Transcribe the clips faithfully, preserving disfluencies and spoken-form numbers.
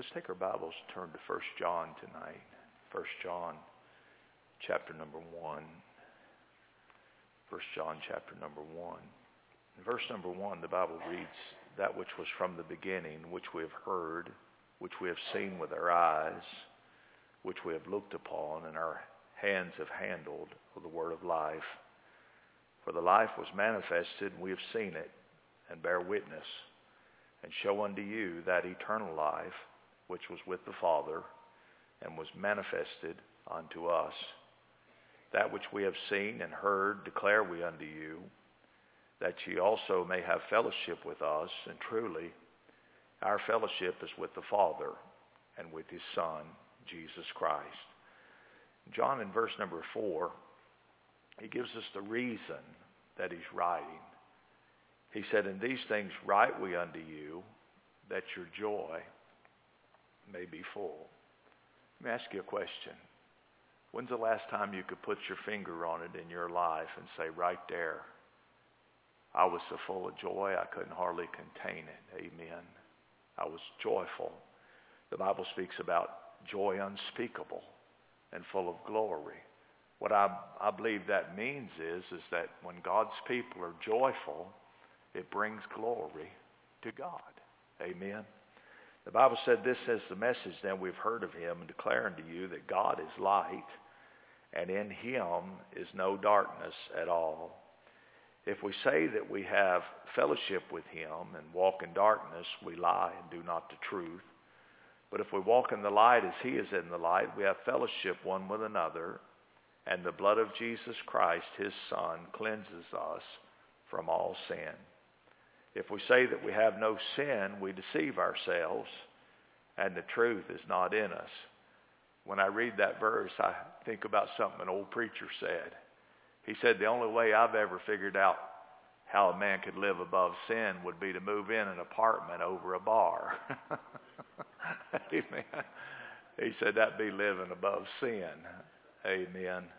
Let's take our Bibles and turn to First John tonight. First John chapter number one. First John chapter number one. In verse number one, the Bible reads, "That which was from the beginning, which we have heard, which we have seen with our eyes, which we have looked upon, and our hands have handled of the word of life. For the life was manifested, and we have seen it, and bear witness, and show unto you that eternal life, which was with the Father, and was manifested unto us. That which we have seen and heard declare we unto you, that ye also may have fellowship with us. And truly, our fellowship is with the Father and with his Son, Jesus Christ." John, in verse number four, he gives us the reason that he's writing. He said, "In these things write we unto you, that your joy may be full." Let me ask you a question. When's the last time you could put your finger on it in your life and say, right there, I was so full of joy I couldn't hardly contain it. Amen. I was joyful. The Bible speaks about joy unspeakable and full of glory. What I, I believe that means is, is that when God's people are joyful, it brings glory to God. Amen. The Bible said, "This is the message then we've heard of him, and declare unto you that God is light, and in him is no darkness at all. If we say that we have fellowship with him and walk in darkness, we lie and do not the truth. But if we walk in the light as he is in the light, we have fellowship one with another, and the blood of Jesus Christ, his Son, cleanses us from all sin. If we say that we have no sin, we deceive ourselves, and the truth is not in us." When I read that verse, I think about something an old preacher said. He said, "The only way I've ever figured out how a man could live above sin would be to move in an apartment over a bar." Amen. He said that'd be living above sin. Amen.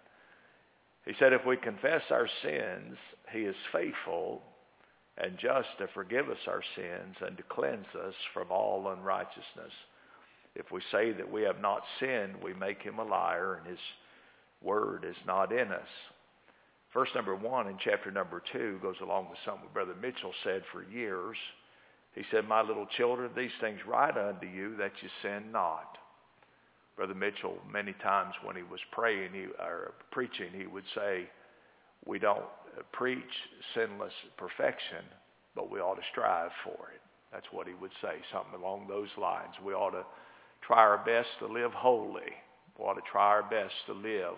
He said if we confess our sins, he is faithful and just to forgive us our sins and to cleanse us from all unrighteousness. If we say that we have not sinned, we make him a liar, and his word is not in us. Verse number one in chapter number two goes along with something Brother Mitchell said for years. He said, "My little children, these things write unto you that you sin not." Brother Mitchell, many times when he was praying he, or preaching, he would say, we don't preach sinless perfection, but we ought to strive for it. That's what he would say, something along those lines. We ought to try our best to live holy. We ought to try our best to live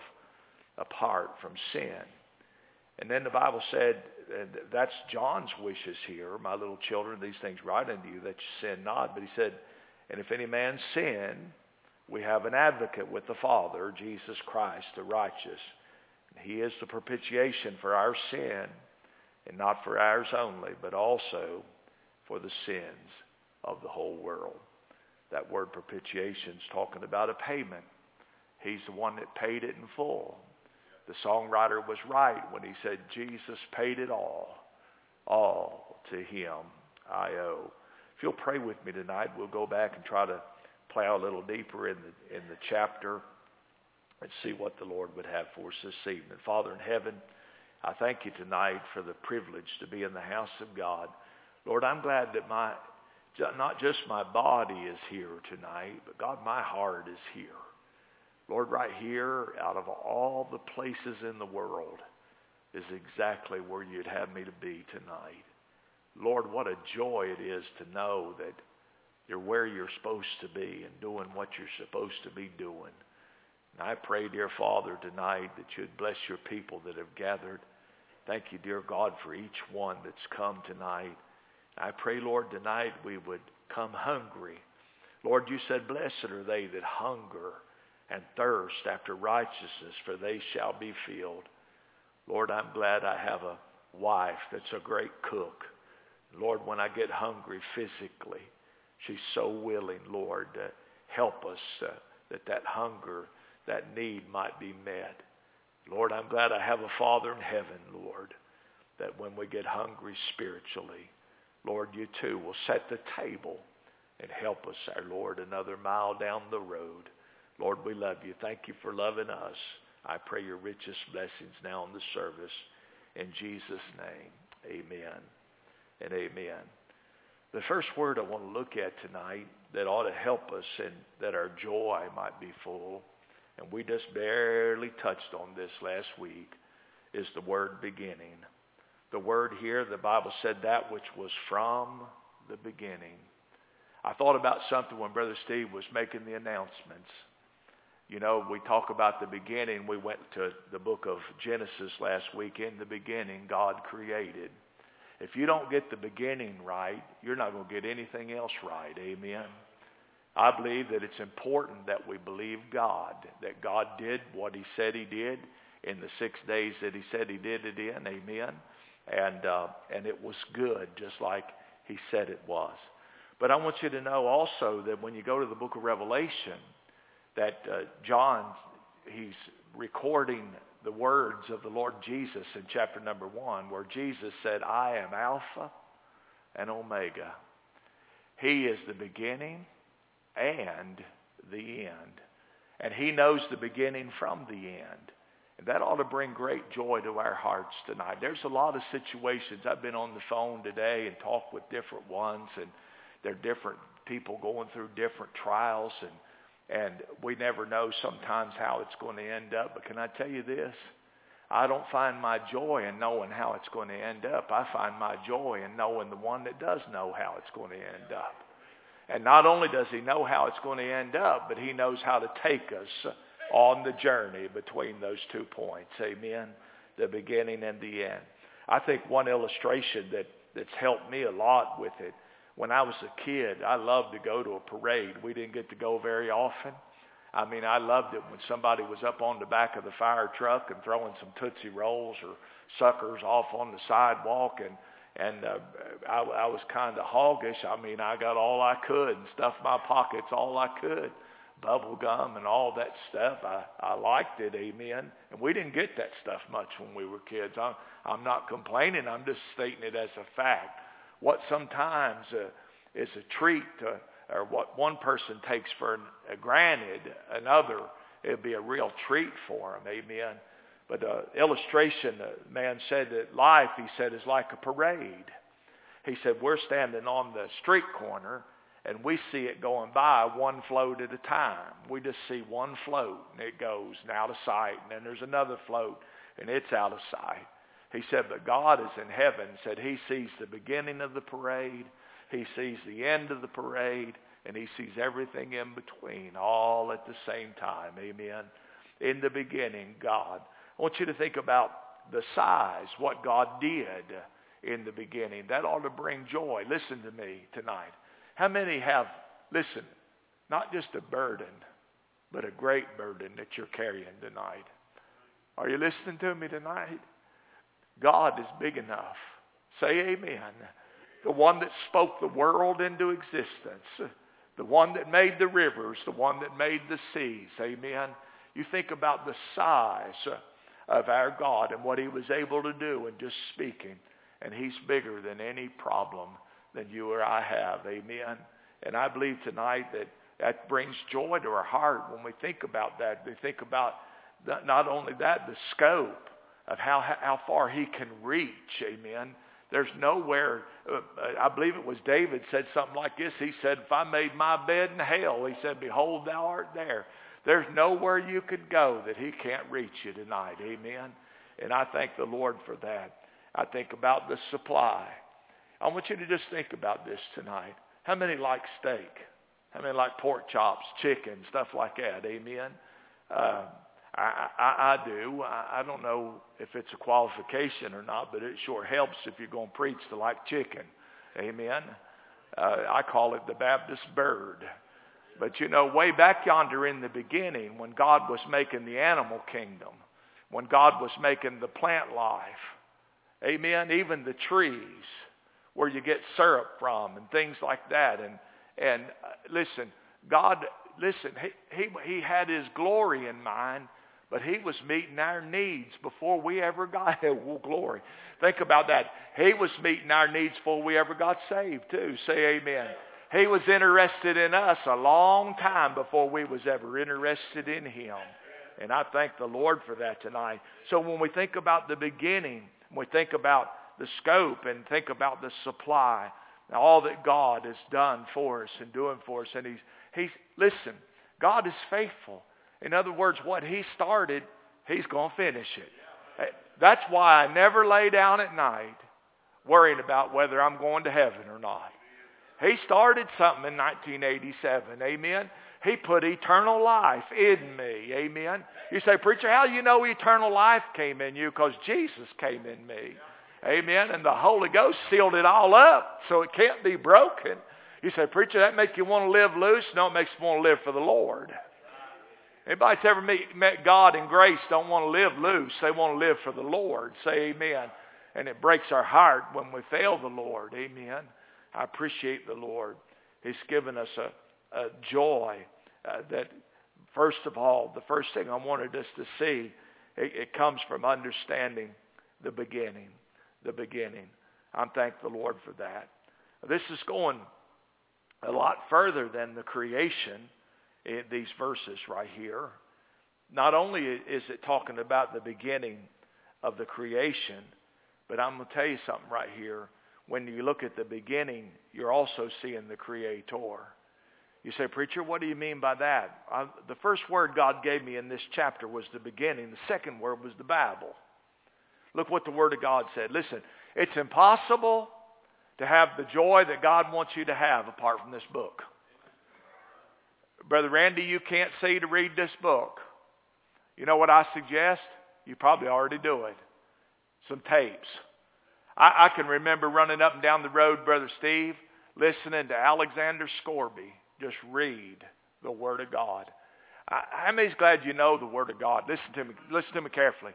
apart from sin. And then the Bible said, and that's John's wishes here, "My little children, these things write unto you that you sin not." But he said, "And if any man sin, we have an advocate with the Father, Jesus Christ, the righteous. He is the propitiation for our sin, and not for ours only, but also for the sins of the whole world." That word propitiation is talking about a payment. He's the one that paid it in full. The songwriter was right when he said, "Jesus paid it all. All to him I owe." If you'll pray with me tonight, we'll go back and try to plow a little deeper in the, in the chapter and see what the Lord would have for us this evening. Father in heaven, I thank you tonight for the privilege to be in the house of God. Lord, I'm glad that my, not just my body is here tonight, but God, my heart is here. Lord, right here, out of all the places in the world, is exactly where you'd have me to be tonight. Lord, what a joy it is to know that you're where you're supposed to be and doing what you're supposed to be doing. And I pray, dear Father, tonight that you'd bless your people that have gathered. Thank you, dear God, for each one that's come tonight. I pray, Lord, tonight we would come hungry. Lord, you said, "Blessed are they that hunger and thirst after righteousness, for they shall be filled." Lord, I'm glad I have a wife that's a great cook. Lord, when I get hungry physically, she's so willing, Lord, to help us uh, that that hunger, that need might be met. Lord, I'm glad I have a Father in heaven, Lord, that when we get hungry spiritually, Lord, you too will set the table and help us, our Lord, another mile down the road. Lord, we love you. Thank you for loving us. I pray your richest blessings now in the service. In Jesus' name, amen and amen. The first word I want to look at tonight that ought to help us and that our joy might be full, and we just barely touched on this last week, is the word beginning. The word here, the Bible said that which was from the beginning. I thought about something when Brother Steve was making the announcements. You know, we talk about the beginning. We went to the book of Genesis last week. In the beginning, God created. If you don't get the beginning right, you're not going to get anything else right. Amen. I believe that it's important that we believe God, that God did what he said he did in the six days that he said he did it in. Amen. And, uh, and it was good, just like he said it was. But I want you to know also that when you go to the book of Revelation, that uh, John, he's recording the words of the Lord Jesus in chapter number one, where Jesus said, I am Alpha and Omega. He is the beginning and the end. And he knows the beginning from the end. And that ought to bring great joy to our hearts tonight. There's a lot of situations. I've been on the phone today and talked with different ones, and there are different people going through different trials, and And we never know sometimes how it's going to end up. But can I tell you this? I don't find my joy in knowing how it's going to end up. I find my joy in knowing the one that does know how it's going to end up. And not only does he know how it's going to end up, but he knows how to take us on the journey between those two points. Amen? The beginning and the end. I think one illustration that, that's helped me a lot with it, when I was a kid, I loved to go to a parade. We didn't get to go very often. I mean, I loved it when somebody was up on the back of the fire truck and throwing some Tootsie Rolls or suckers off on the sidewalk. And, and uh, I, I was kind of hoggish. I mean, I got all I could and stuffed my pockets all I could. Bubble gum and all that stuff. I, I liked it, amen. And we didn't get that stuff much when we were kids. I'm, I'm not complaining. I'm just stating it as a fact. What sometimes uh, is a treat, uh, or what one person takes for an, uh, granted, another, it'd be a real treat for them, amen. But uh, illustration, the man said that life, he said, is like a parade. He said, we're standing on the street corner, and we see it going by one float at a time. We just see one float, and it goes and out of sight, and then there's another float, and it's out of sight. He said, but God is in heaven, said he sees the beginning of the parade, he sees the end of the parade, and he sees everything in between, all at the same time. Amen. In the beginning, God. I want you to think about the size, what God did in the beginning. That ought to bring joy. Listen to me tonight. How many have, listen, not just a burden, but a great burden that you're carrying tonight? Are you listening to me tonight? God is big enough. Say amen. The one that spoke the world into existence. The one that made the rivers. The one that made the seas. Amen. You think about the size of our God and what he was able to do in just speaking. And he's bigger than any problem than you or I have. Amen. And I believe tonight that that brings joy to our heart when we think about that. We think about not only that, the scope of how how far he can reach. Amen. There's nowhere, uh, I believe it was David said something like this. He said, if I made my bed in hell, he said, behold, thou art there. There's nowhere you could go that he can't reach you tonight. Amen. And I thank the Lord for that. I think about the supply. I want you to just think about this tonight. How many like steak? How many like pork chops, chicken, stuff like that? Amen. Uh, I, I, I do. I, I don't know if it's a qualification or not, but it sure helps if you're going to preach to like chicken. Amen. Uh, I call it the Baptist bird. But you know, way back yonder in the beginning, when God was making the animal kingdom, when God was making the plant life, amen, even the trees where you get syrup from and things like that. And, and uh, listen, God, listen, he, he, he had his glory in mind. But he was meeting our needs before we ever got here. Well, glory. Think about that. He was meeting our needs before we ever got saved too. Say amen. He was interested in us a long time before we was ever interested in him. And I thank the Lord for that tonight. So when we think about the beginning, when we think about the scope and think about the supply, all that God has done for us and doing for us. And he's, he's listen, God is faithful. In other words, what he started, he's going to finish it. That's why I never lay down at night worrying about whether I'm going to heaven or not. He started something in nineteen eighty-seven. Amen. He put eternal life in me. Amen. You say, preacher, how do you know eternal life came in you? Because Jesus came in me. Amen. And the Holy Ghost sealed it all up so it can't be broken. You say, preacher, that make you want to live loose? No, it makes you want to live for the Lord. Anybody that's ever meet, met God in grace don't want to live loose. They want to live for the Lord. Say amen. And it breaks our heart when we fail the Lord. Amen. I appreciate the Lord. He's given us a, a joy uh, that, first of all, the first thing I wanted us to see, it, it comes from understanding the beginning. The beginning. I'm thank the Lord for that. This is going a lot further than the creation in these verses right here. Not only is it talking about the beginning of the creation, but I'm going to tell you something right here. When you look at the beginning, you're also seeing the Creator. You say, preacher, what do you mean by that? I, the first word God gave me in this chapter was the beginning. The second word was the Bible. Look what the Word of God said. Listen, it's impossible to have the joy that God wants you to have apart from this book. Brother Randy, you can't see to read this book. You know what I suggest? You probably already do it. Some tapes. I, I can remember running up and down the road, Brother Steve, listening to Alexander Scorby just read the Word of God. I, how many's glad you know the Word of God? Listen to me. Listen to me carefully.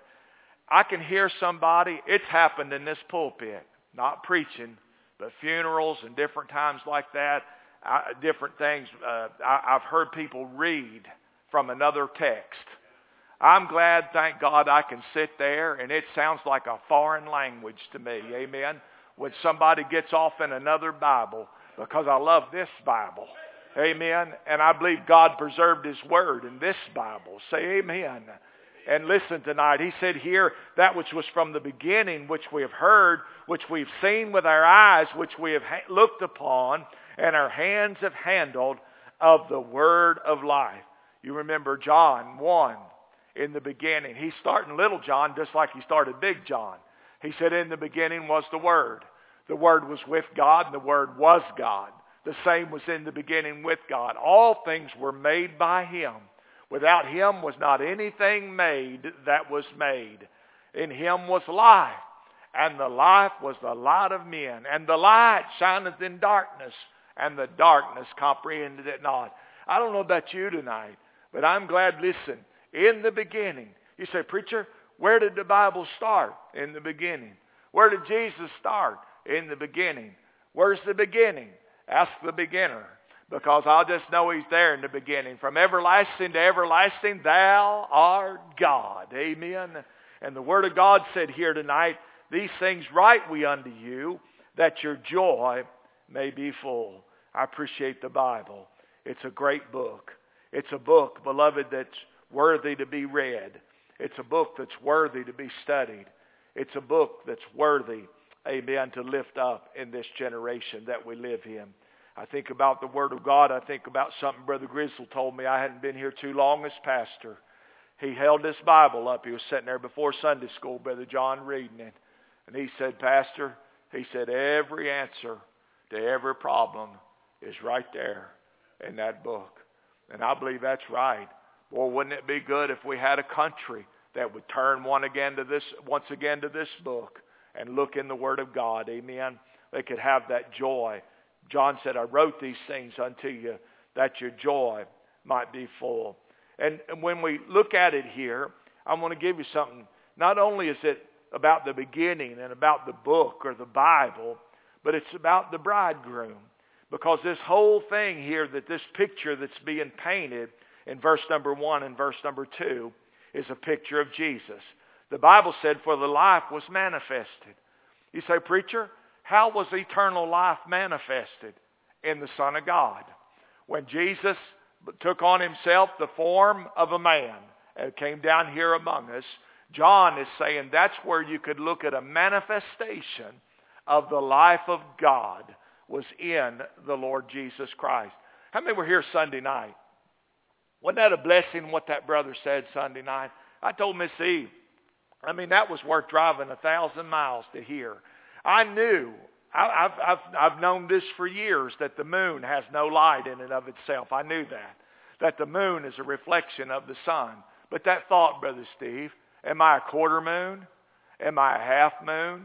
I can hear somebody, it's happened in this pulpit, not preaching, but funerals and different times like that, I, different things. Uh, I, I've heard people read from another text. I'm glad, thank God, I can sit there, and it sounds like a foreign language to me, amen, when somebody gets off in another Bible, because I love this Bible, amen, and I believe God preserved His Word in this Bible. Say amen. And listen tonight, he said here, that which was from the beginning, which we have heard, which we've seen with our eyes, which we have ha- looked upon, and our hands have handled of the Word of life. You remember John one, in the beginning. He's starting little John just like he started big John. He said, in the beginning was the Word. The Word was with God, and the Word was God. The same was in the beginning with God. All things were made by Him. Without Him was not anything made that was made. In Him was life, and the life was the light of men. And the light shineth in darkness, and the darkness comprehended it not. I don't know about you tonight, but I'm glad, listen, in the beginning. You say, preacher, where did the Bible start? In the beginning. Where did Jesus start? In the beginning. Where's the beginning? Ask the beginner. Because I'll just know He's there in the beginning. From everlasting to everlasting, thou art God. Amen. And the Word of God said here tonight, these things write we unto you, that your joy may be full. I appreciate the Bible. It's a great book. It's a book, beloved, that's worthy to be read. It's a book that's worthy to be studied. It's a book that's worthy, amen, to lift up in this generation that we live in. I think about the Word of God. I think about something Brother Grizzle told me. I hadn't been here too long as pastor. He held this Bible up. He was sitting there before Sunday school, Brother John, reading it. And he said, Pastor, he said, every answer to every problem is right there in that book. And I believe that's right. Well, wouldn't it be good if we had a country that would turn one again to this, once again to this book and look in the Word of God? Amen. They could have that joy. John said, I wrote these things unto you that your joy might be full. And, and when we look at it here, I want to give you something. Not only is it about the beginning and about the book or the Bible, but it's about the bridegroom. Because this whole thing here, that this picture that's being painted in verse number one and verse number two is a picture of Jesus. The Bible said, for the life was manifested. You say, preacher, how was eternal life manifested? in the Son of God. When Jesus took on himself the form of a man and came down here among us, John is saying that's where you could look at a manifestation of the life of God was in the Lord Jesus Christ. How many were here Sunday night? Wasn't that a blessing what that brother said Sunday night? I told Miss Eve, I mean, that was worth driving a thousand miles to hear. I knew, I, I've, I've, I've known this for years, that the moon has no light in and of itself. I knew that. That the moon is a reflection of the sun. But that thought, Brother Steve, am I a quarter moon? Am I a half moon?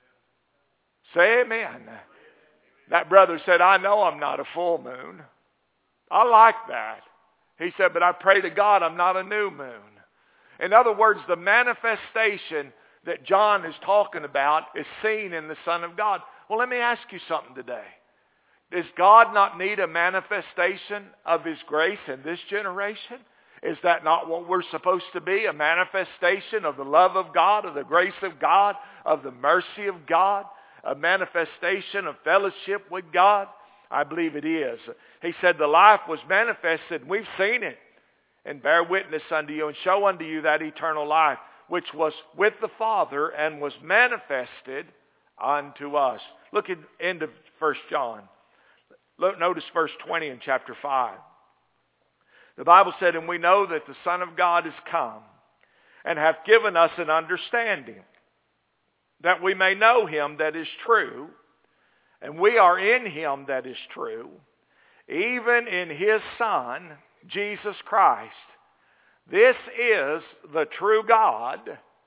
Say amen. That brother said, I know I'm not a full moon. I like that. He said, but I pray to God I'm not a new moon. In other words, the manifestation that John is talking about is seen in the Son of God. Well, let me ask you something today. Does God not need a manifestation of His grace in this generation? Is that not what we're supposed to be? A manifestation of the love of God, of the grace of God, of the mercy of God? A manifestation of fellowship with God? I believe it is. He said the life was manifested. We've seen it. And bear witness unto you and show unto you that eternal life, which was with the Father and was manifested unto us. Look at the end of First John. Look, notice verse twenty in chapter five. The Bible said, and we know that the Son of God is come and hath given us an understanding, that we may know Him that is true, and we are in Him that is true, even in His Son, Jesus Christ. This is the true God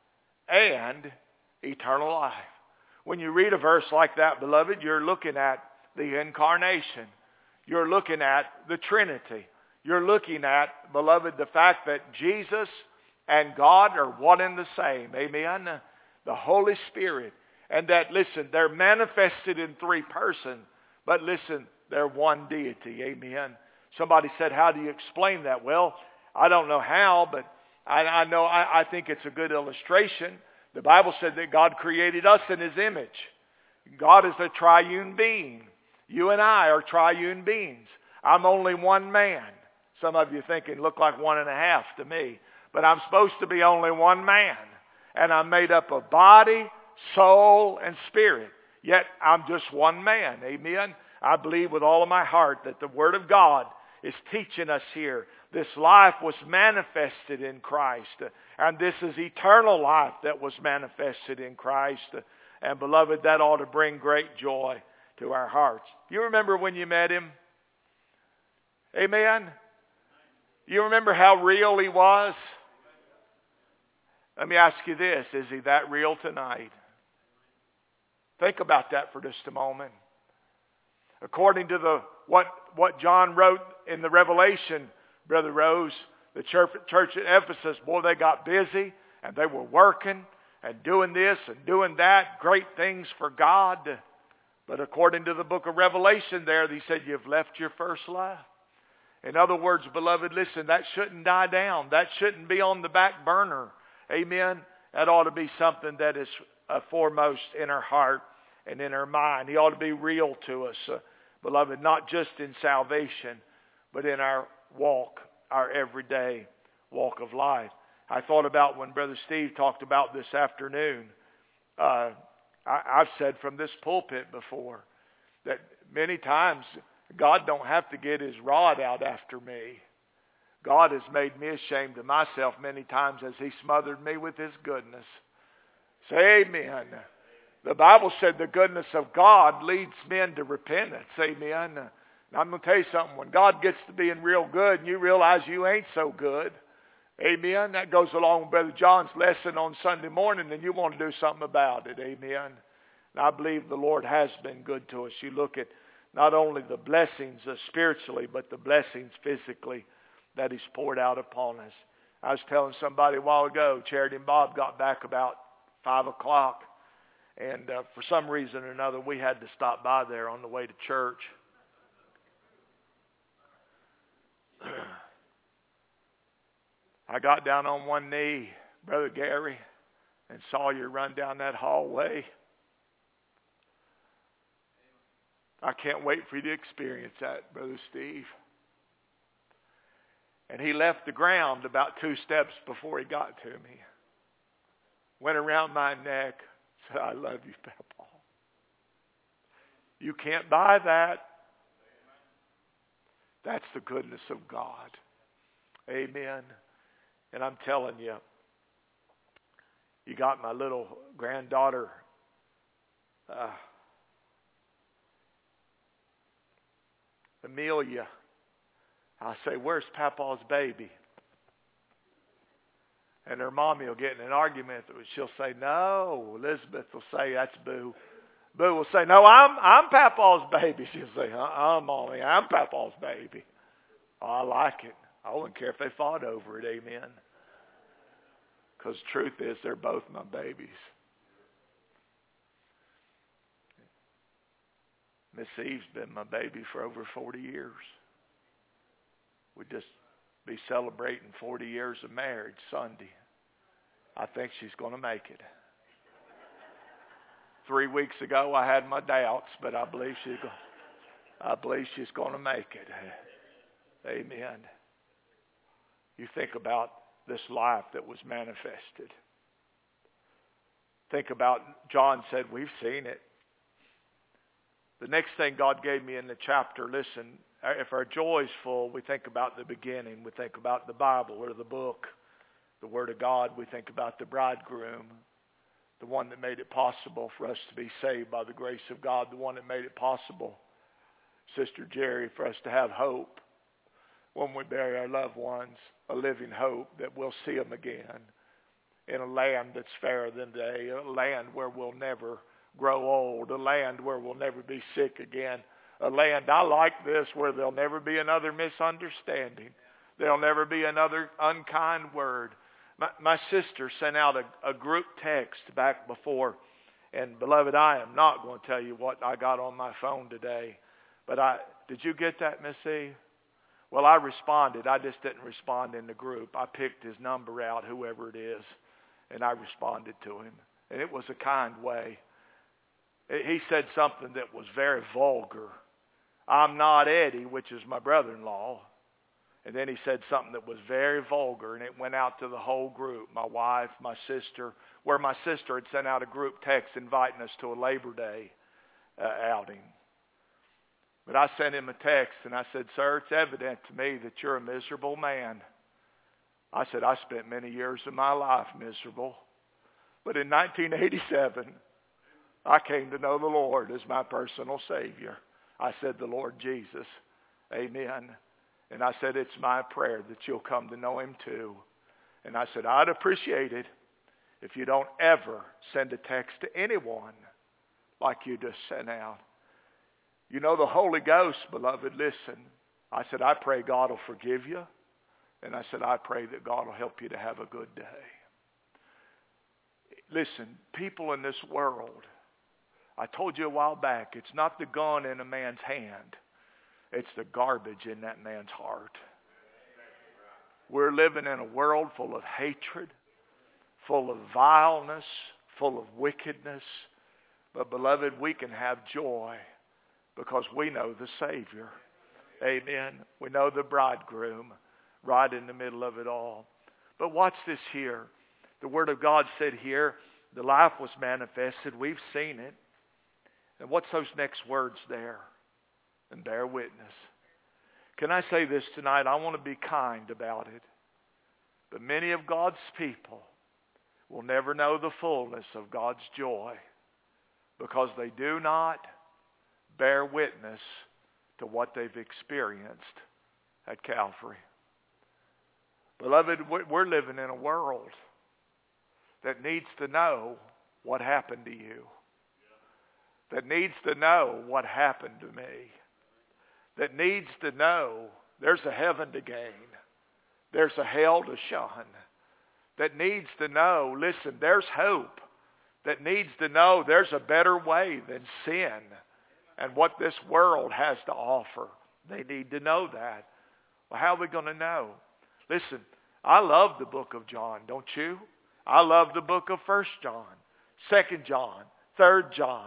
and eternal life. When you read a verse like that, beloved, you're looking at the incarnation. You're looking at the Trinity. You're looking at, beloved, the fact that Jesus and God are one and the same. Amen? The Holy Spirit. And that, listen, they're manifested in three persons, but listen, they're one deity. Amen? Somebody said, how do you explain that? Well, I don't know how, but I, I know I, I think it's a good illustration. The Bible said that God created us in His image. God is a triune being. You and I are triune beings. I'm only one man. Some of you thinking, look like one and a half to me. But I'm supposed to be only one man. And I'm made up of body, soul, and spirit. Yet I'm just one man. Amen? I believe with all of my heart that the Word of God is teaching us here. This life was manifested in Christ. And this is eternal life that was manifested in Christ. And beloved, that ought to bring great joy to our hearts. You remember when you met Him? Amen? You remember how real He was? Let me ask you this. Is He that real tonight? Think about that for just a moment. According to the what, what John wrote in the Revelation, Brother Rose, the church, church at Ephesus, boy, they got busy and they were working and doing this and doing that, great things for God. But according to the book of Revelation there, he said, you've left your first love. In other words, beloved, listen, that shouldn't die down. That shouldn't be on the back burner. Amen? That ought to be something that is uh, foremost in our heart and in our mind. He ought to be real to us, uh, beloved, not just in salvation, but in our walk, our everyday walk of life. I thought about when Brother Steve talked about this afternoon. Uh, I, I've said from this pulpit before that many times God don't have to get His rod out after me. God has made me ashamed of myself many times as He smothered me with His goodness. Say amen. The Bible said the goodness of God leads men to repentance. Amen. Now I'm going to tell you something. When God gets to being real good and you realize you ain't so good, amen, that goes along with Brother John's lesson on Sunday morning, and you want to do something about it. Amen. And I believe the Lord has been good to us. You look at not only the blessings uh, spiritually, but the blessings physically that He's poured out upon us. I was telling somebody a while ago, Charity and Bob got back about five o'clock. And uh, for some reason or another, we had to stop by there on the way to church. I got down on one knee, Brother Gary, and saw you run down that hallway. I can't wait for you to experience that, Brother Steve. And he left the ground about two steps before he got to me. Went around my neck, said, I love you, Papa. You can't buy that. That's the goodness of God. Amen. And I'm telling you, you got my little granddaughter, uh, Amelia. I say, where's Papa's baby? And her mommy will get in an argument. She'll say, no. Elizabeth will say, that's Boo. Boo will say, no, I'm I'm Papa's baby. She'll say, uh-uh, Mommy, I'm Papa's baby. Oh, I like it. I wouldn't care if they fought over it, amen. Because truth is, they're both my babies. Miss Eve's been my baby for over forty years. We just be celebrating forty years of marriage Sunday. I think she's going to make it. Three weeks ago, I had my doubts, but I believe she's going. I believe she's going to make it. Amen. You think about this life that was manifested. Think about, John said, we've seen it. The next thing God gave me in the chapter, listen, if our joy is full, we think about the beginning. We think about the Bible or the book, the Word of God. We think about the bridegroom, the one that made it possible for us to be saved by the grace of God, the one that made it possible, Sister Jerry, for us to have hope when we bury our loved ones, a living hope that we'll see them again in a land that's fairer than day, a land where we'll never grow old, a land where we'll never be sick again, a land, I like this, where there'll never be another misunderstanding. There'll never be another unkind word. My, my sister sent out a, a group text back before, and beloved, I am not going to tell you what I got on my phone today, but I did you get that, Miss E? Well, I responded. I just didn't respond in the group. I picked his number out, whoever it is, and I responded to him. And it was a kind way. He said something that was very vulgar. I'm not Eddie, which is my brother-in-law. And then he said something that was very vulgar, and it went out to the whole group, my wife, my sister, where my sister had sent out a group text inviting us to a Labor Day uh, outing. But I sent him a text, and I said, sir, it's evident to me that you're a miserable man. I said, I spent many years of my life miserable. But in nineteen eighty-seven, I came to know the Lord as my personal Savior. I said, the Lord Jesus. Amen. And I said, it's my prayer that you'll come to know him too. And I said, I'd appreciate it if you don't ever send a text to anyone like you just sent out. You know the Holy Ghost, beloved, listen. I said, I pray God will forgive you. And I said, I pray that God will help you to have a good day. Listen, people in this world, I told you a while back, it's not the gun in a man's hand. It's the garbage in that man's heart. We're living in a world full of hatred, full of vileness, full of wickedness. But beloved, we can have joy because we know the Savior. Amen. We know the bridegroom right in the middle of it all. But watch this here. The Word of God said here, the life was manifested. We've seen it. And what's those next words there? And bear witness. Can I say this tonight? I want to be kind about it. But many of God's people will never know the fullness of God's joy because they do not bear witness to what they've experienced at Calvary. Beloved, we're living in a world that needs to know what happened to you. That needs to know what happened to me. That needs to know there's a heaven to gain. There's a hell to shun. That needs to know, listen, there's hope. That needs to know there's a better way than sin and what this world has to offer. They need to know that. Well, how are we going to know? Listen, I love the book of John, don't you? I love the book of First John, Second John, Third John.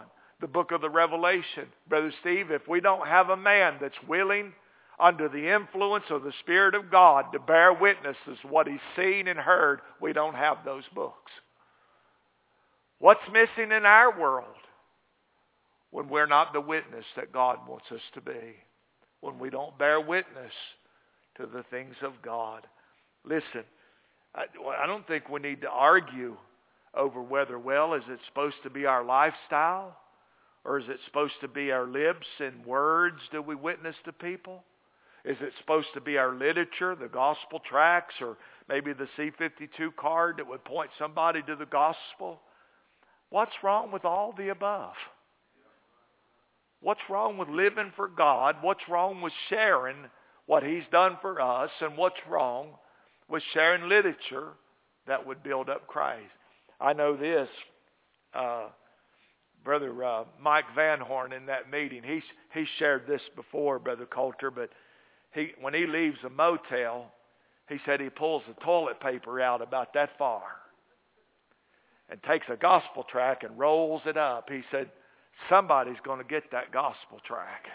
the book of the Revelation. Brother Steve, if we don't have a man that's willing under the influence of the Spirit of God to bear witness as what he's seen and heard, we don't have those books. What's missing in our world when we're not the witness that God wants us to be? When we don't bear witness to the things of God. Listen, I, I don't think we need to argue over whether, well, is it supposed to be our lifestyle? Or is it supposed to be our lips and words do we witness to people? Is it supposed to be our literature, the gospel tracts, or maybe the C fifty-two card that would point somebody to the gospel? What's wrong with all the above? What's wrong with living for God? What's wrong with sharing what he's done for us? And what's wrong with sharing literature that would build up Christ? I know this, uh, Brother uh, Mike Van Horn in that meeting, he's, he shared this before, Brother Coulter, but he, when he leaves a motel, he said he pulls the toilet paper out about that far and takes a gospel tract and rolls it up. He said, somebody's going to get that gospel tract.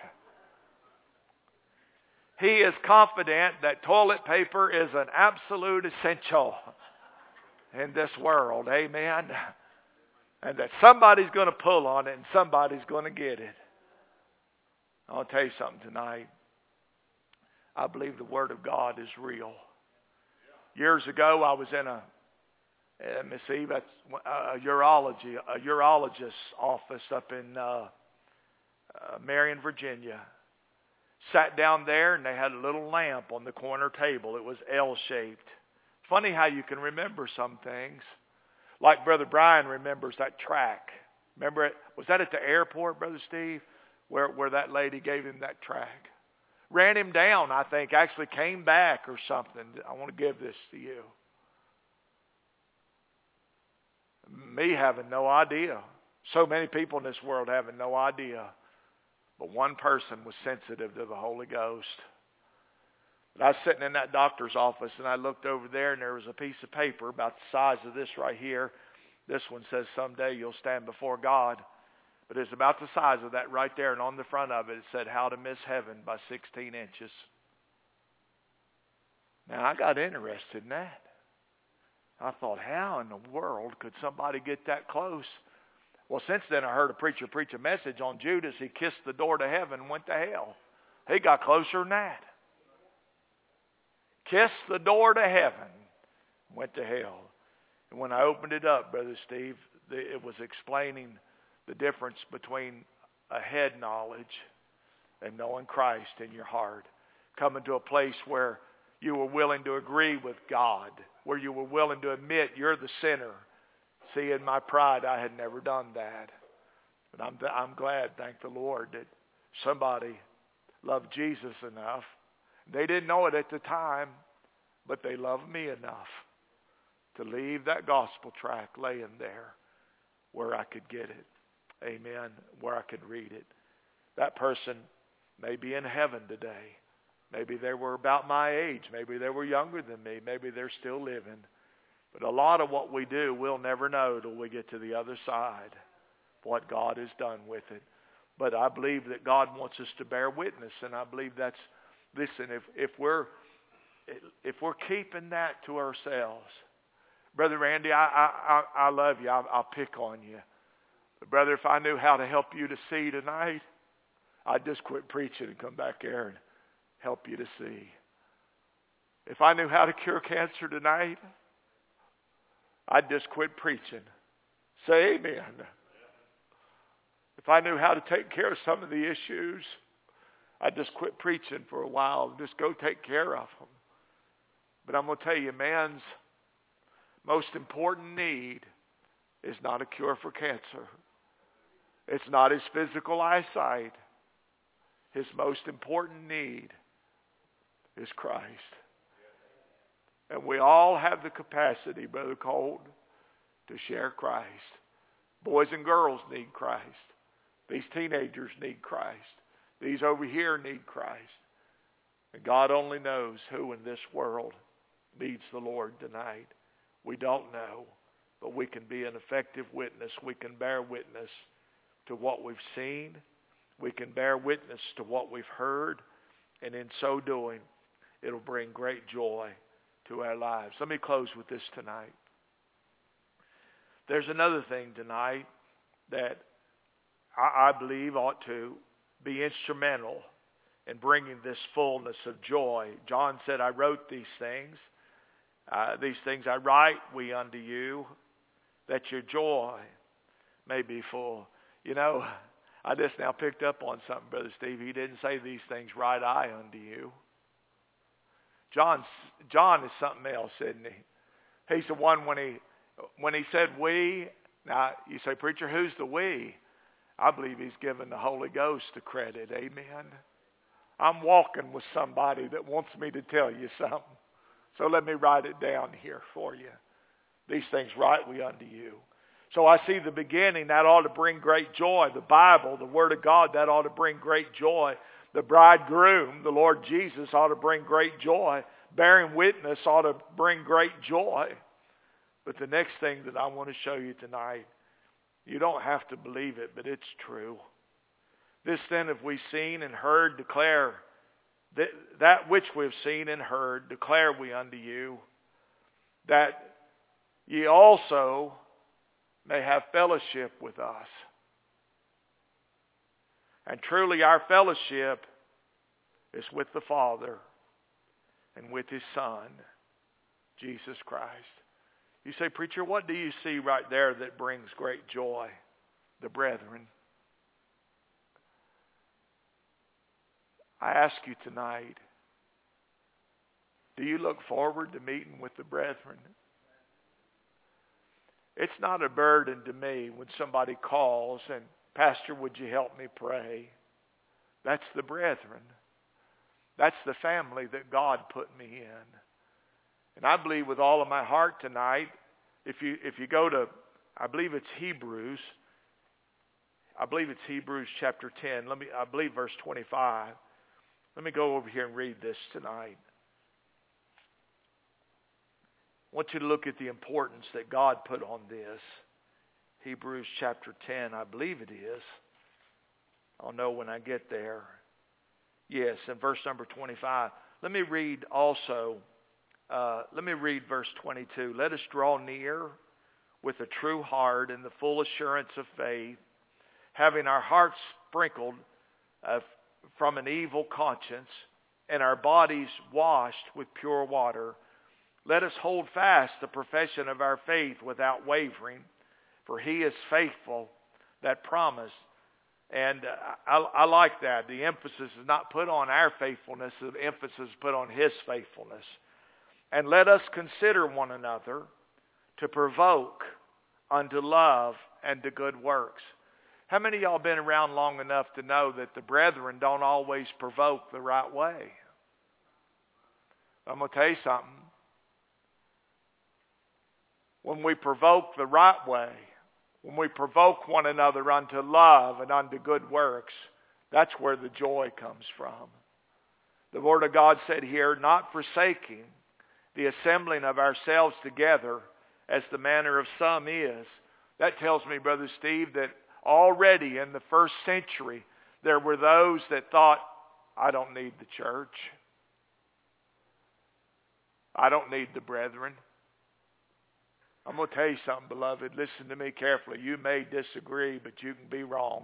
He is confident that toilet paper is an absolute essential in this world. Amen. And that somebody's going to pull on it and somebody's going to get it. I'll tell you something tonight. I believe the Word of God is real. Years ago, I was in a, uh, Miss Eve, a urology, a urologist's office up in uh, uh, Marion, Virginia. Sat down there, and they had a little lamp on the corner table. It was L-shaped. Funny how you can remember some things. Like Brother Brian remembers that track. Remember it? Was that at the airport, Brother Steve, where where that lady gave him that track? Ran him down, I think. Actually came back or something. I want to give this to you. Me having no idea. So many people in this world having no idea. But one person was sensitive to the Holy Ghost. But I was sitting in that doctor's office, and I looked over there, and there was a piece of paper about the size of this right here. This one says, someday you'll stand before God. But it's about the size of that right there, and on the front of it, it said, How to Miss Heaven by sixteen inches. Now, I got interested in that. I thought, how in the world could somebody get that close? Well, since then, I heard a preacher preach a message on Judas. He kissed the door to heaven and went to hell. He got closer than that. Kissed the door to heaven, went to hell. And when I opened it up, Brother Steve, it was explaining the difference between a head knowledge and knowing Christ in your heart. Coming to a place where you were willing to agree with God, where you were willing to admit you're the sinner. See, in my pride, I had never done that. But I'm, I'm glad, thank the Lord, that somebody loved Jesus enough. They didn't know it at the time, but they loved me enough to leave that gospel tract laying there where I could get it. Amen. Where I could read it. That person may be in heaven today. Maybe they were about my age. Maybe they were younger than me. Maybe they're still living. But a lot of what we do, we'll never know till we get to the other side, what God has done with it. But I believe that God wants us to bear witness, and I believe that's, listen, if, if we're if we're keeping that to ourselves, Brother Randy, I I, I love you. I'll, I'll pick on you. But brother, if I knew how to help you to see tonight, I'd just quit preaching and come back here and help you to see. If I knew how to cure cancer tonight, I'd just quit preaching. Say amen. If I knew how to take care of some of the issues, I'd just quit preaching for a while and just go take care of them. But I'm going to tell you, man's most important need is not a cure for cancer. It's not his physical eyesight. His most important need is Christ. And we all have the capacity, Brother Colt, to share Christ. Boys and girls need Christ. These teenagers need Christ. These over here need Christ. And God only knows who in this world needs the Lord tonight. We don't know, but we can be an effective witness. We can bear witness to what we've seen. We can bear witness to what we've heard. And in so doing, it'll bring great joy to our lives. Let me close with this tonight. There's another thing tonight that I, I believe ought to be instrumental in bringing this fullness of joy. John said, I wrote these things. Uh, these things I write we unto you, that your joy may be full. You know, I just now picked up on something, Brother Steve. He didn't say these things write I unto you. John, John is something else, isn't he? He's the one when he when he said we. Now, you say, preacher, who's the we? I believe he's given the Holy Ghost the credit. Amen. I'm walking with somebody that wants me to tell you something. So let me write it down here for you. These things write we unto you. So I see the beginning. That ought to bring great joy. The Bible, the Word of God, that ought to bring great joy. The bridegroom, the Lord Jesus, ought to bring great joy. Bearing witness ought to bring great joy. But the next thing that I want to show you tonight, you don't have to believe it, but it's true. This then have we seen and heard, declare that, that which we have seen and heard, declare we unto you, that ye also may have fellowship with us. And truly our fellowship is with the Father and with His Son, Jesus Christ. You say, preacher, what do you see right there that brings great joy? The brethren. I ask you tonight, do you look forward to meeting with the brethren? It's not a burden to me when somebody calls and, Pastor, would you help me pray? That's the brethren. That's the family that God put me in. And I believe with all of my heart tonight, if you if you go to, I believe it's Hebrews, I believe it's Hebrews chapter ten. Let me, I believe verse twenty-five. Let me go over here and read this tonight. I want you to look at the importance that God put on this. Hebrews chapter ten, I believe it is. I'll know when I get there. Yes, in verse number twenty-five. Let me read also, uh, let me read verse twenty-two. Let us draw near with a true heart and the full assurance of faith, having our hearts sprinkled uh, from an evil conscience and our bodies washed with pure water. Let us hold fast the profession of our faith without wavering, for He is faithful that promised. And I, I like that. The emphasis is not put on our faithfulness. The emphasis is put on His faithfulness. And let us consider one another to provoke unto love and to good works. How many of y'all been around long enough to know that the brethren don't always provoke the right way? I'm going to tell you something. When we provoke the right way, when we provoke one another unto love and unto good works, that's where the joy comes from. The Word of God said here, not forsaking the assembling of ourselves together as the manner of some is. That tells me, Brother Steve, that already in the first century there were those that thought, I don't need the church. I don't need the brethren. I'm going to tell you something, beloved. Listen to me carefully. You may disagree, but you can be wrong.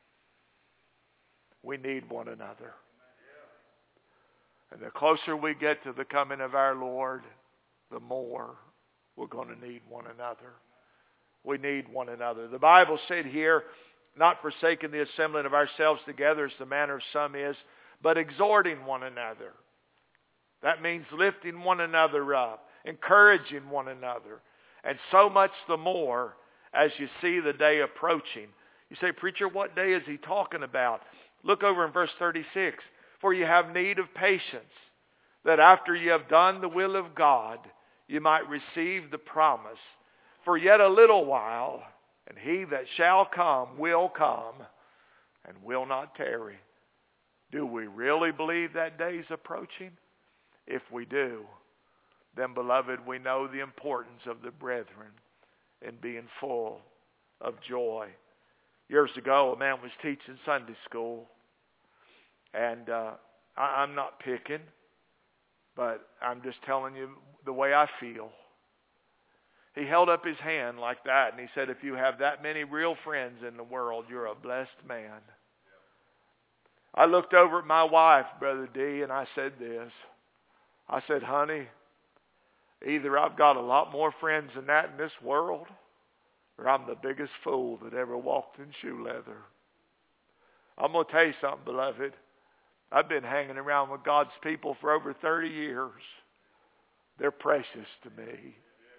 We need one another. And the closer we get to the coming of our Lord, the more we're going to need one another. We need one another. The Bible said here, not forsaking the assembling of ourselves together as the manner of some is, but exhorting one another. That means lifting one another up, encouraging one another. And so much the more as you see the day approaching. You say, preacher, what day is he talking about? Look over in verse thirty-six. For you have need of patience, that after you have done the will of God, you might receive the promise. For yet a little while, and he that shall come will come, and will not tarry. Do we really believe that day is approaching? If we do, then, beloved, we know the importance of the brethren and being full of joy. Years ago, a man was teaching Sunday school. And uh, I, I'm not picking, but I'm just telling you the way I feel. He held up his hand like that, and he said, if you have that many real friends in the world, you're a blessed man. I looked over at my wife, Brother D, and I said this. I said, honey, either I've got a lot more friends than that in this world, or I'm the biggest fool that ever walked in shoe leather. I'm going to tell you something, beloved. I've been hanging around with God's people for over thirty years. They're precious to me.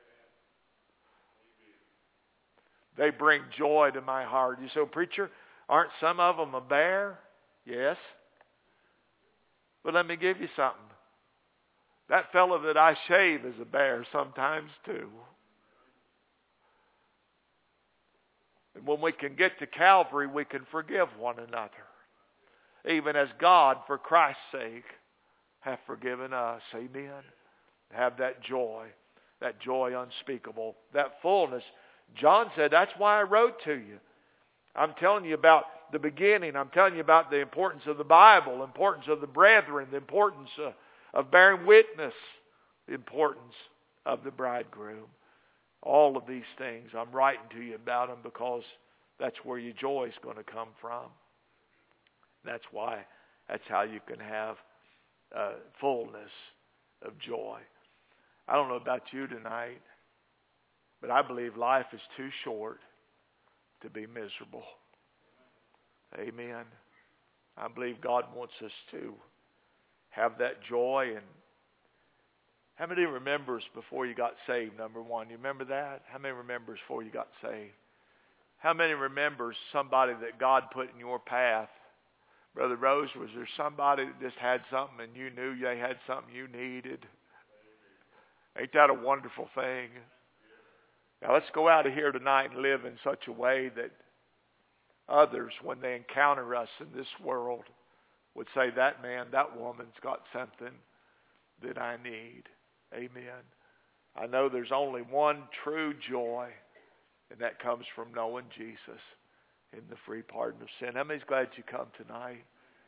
They bring joy to my heart. You say, preacher, aren't some of them a bear? Yes. But let me give you something. That fellow that I shave is a bear sometimes too. And when we can get to Calvary, we can forgive one another. Even as God, for Christ's sake, hath forgiven us. Amen. Have that joy. That joy unspeakable. That fullness. John said, that's why I wrote to you. I'm telling you about the beginning. I'm telling you about the importance of the Bible, the importance of the brethren, the importance of, of bearing witness, the importance of the bridegroom. All of these things, I'm writing to you about them because that's where your joy is going to come from. That's why, that's how you can have uh, fullness of joy. I don't know about you tonight, but I believe life is too short to be miserable. Amen. I believe God wants us to have that joy. And how many remembers before you got saved, number one? You remember that? How many remembers before you got saved? How many remembers somebody that God put in your path? Brother Rose, was there somebody that just had something and you knew they had something you needed? Ain't that a wonderful thing? Now let's go out of here tonight and live in such a way that others, when they encounter us in this world, would say, that man, that woman's got something that I need. Amen. I know there's only one true joy, and that comes from knowing Jesus in the free pardon of sin. How many's glad you come tonight?